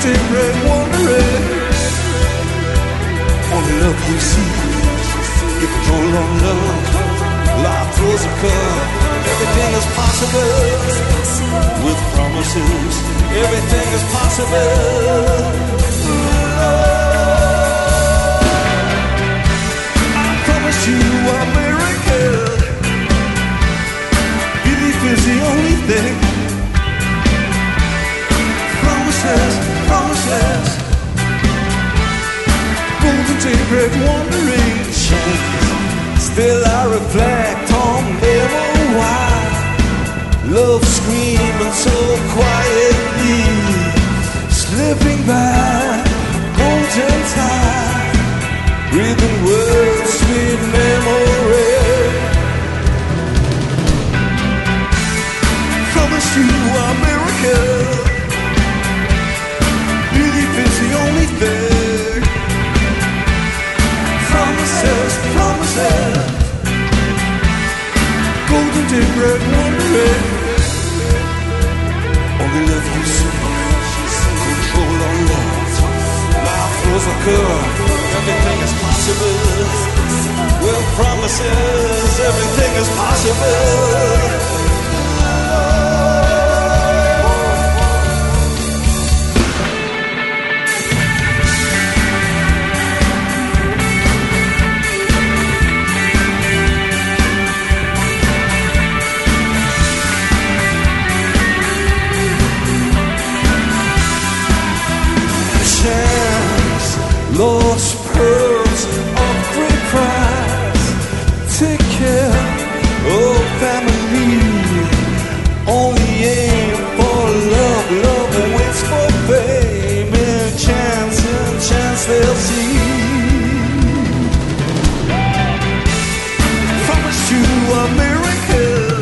daybreak wondering. Only love you see. You can hold on love. Life throws a curve. Everything is possible with promises. Everything is possible. I promise you a miracle. Belief is the only thing. Promises, promises. Golden daybreak wandering shades. Still I reflect on them, oh why love screaming so quietly, slipping by golden tide, breathing words, sweet memory. Promise you a miracle. Belief is the only thing. Promises, promises. Golden daybreak wondering. Only love you see. Control on love. Life throws a curve. Everything is possible. With promises, everything is possible. Lost pearls of great price. Take care, oh family. Only aim for love, love waits for fame. And chance they'll see. Promise you a miracle.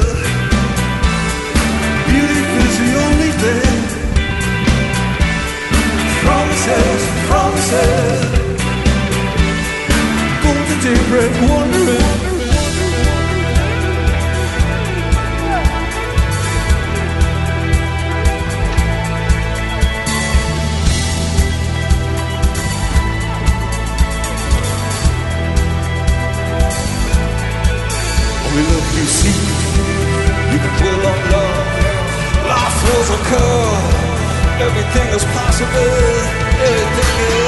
Beauty is the only thing. Promises, promises. Golden daybreak wondering. Only love you see. You can pull on love. Life throws a curve. Everything is possible. Everything is